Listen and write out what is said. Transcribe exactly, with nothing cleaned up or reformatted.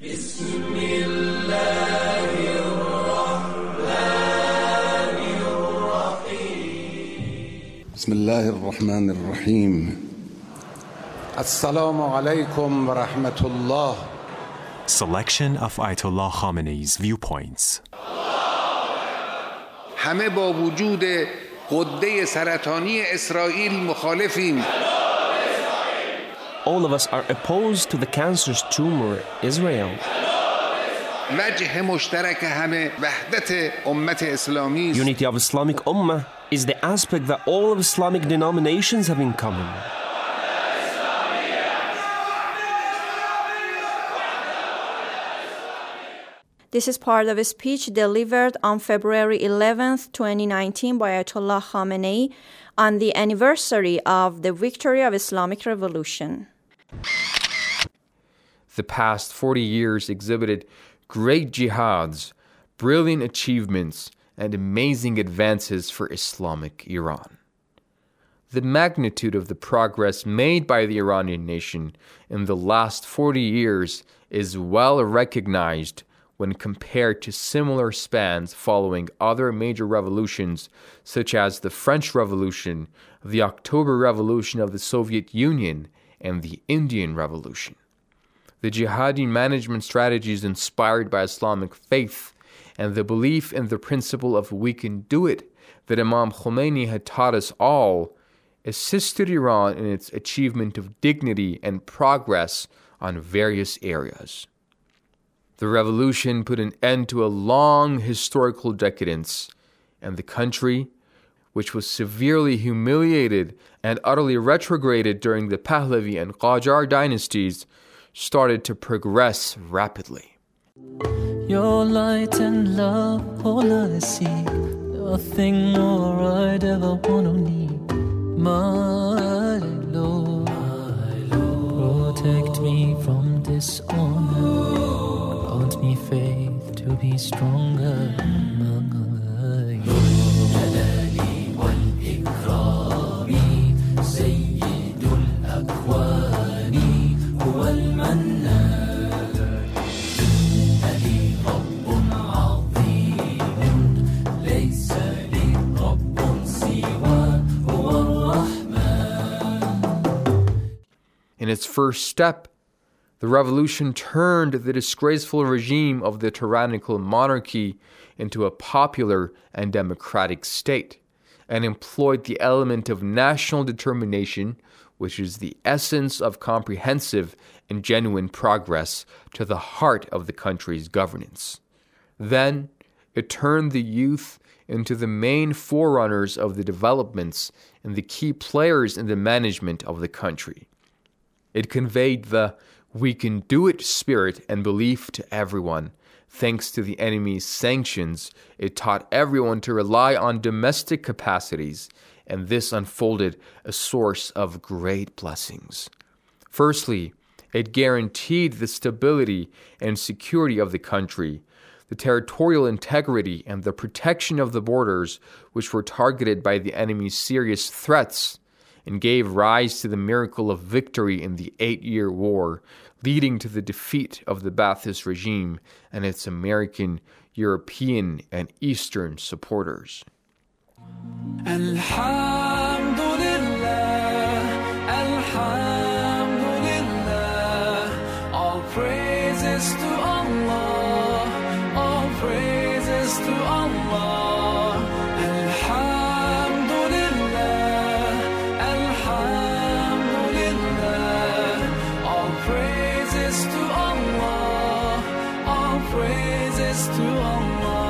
بسم الله الرحمن الرحیم. السلام علیکم و رحمت الله. Selection of Ayatollah Khamenei's viewpoints. همه با وجود غده سرطانی اسرائیل مخالفیم. All of us are opposed to the cancerous tumor, Israel. وجه مشترک همه وحدت امت اسلامی است. Unity of Islamic Ummah is the aspect that all of Islamic denominations have in common. This is part of a speech delivered on February eleventh, twenty nineteen by Ayatollah Khamenei on the anniversary of the victory of Islamic Revolution. The past forty years exhibited great jihads, brilliant achievements, and amazing advances for Islamic Iran. The magnitude of the progress made by the Iranian nation in the last forty years is well recognized when compared to similar spans following other major revolutions such as the French Revolution, the October Revolution of the Soviet Union, and the Indian Revolution. The jihadi management strategies inspired by Islamic faith and the belief in the principle of we can do it that Imam Khomeini had taught us all assisted Iran in its achievement of dignity and progress on various areas. The revolution put an end to a long historical decadence, and the country, which was severely humiliated and utterly retrograded during the Pahlavi and Qajar dynasties, started to progress rapidly. Your light and love, all I seek, nothing more I'd ever want or need. My Lord, my Lord, protect me from dishonor, grant me faith to be stronger. My Jalali wal Ikrami, Sayyidul Akwani, huwa al-Mannan. In its first step, the revolution turned the disgraceful regime of the tyrannical monarchy into a popular and democratic state, and employed the element of national determination, which is the essence of comprehensive and genuine progress, to the heart of the country's governance. Then, it turned the youth into the main forerunners of the developments and the key players in the management of the country. It conveyed the we can do it spirit and belief to everyone. Thanks to the enemy's sanctions, it taught everyone to rely on domestic capacities, and this unfolded a source of great blessings. Firstly, it guaranteed the stability and security of the country, the territorial integrity and the protection of the borders, which were targeted by the enemy's serious threats, and gave rise to the miracle of victory in the Eight-Year War, leading to the defeat of the Ba'athist regime and its American, European, and Eastern supporters. Alhamdulillah, Alhamdulillah, all praises to Allah, all praises to Allah. Praises to Allah.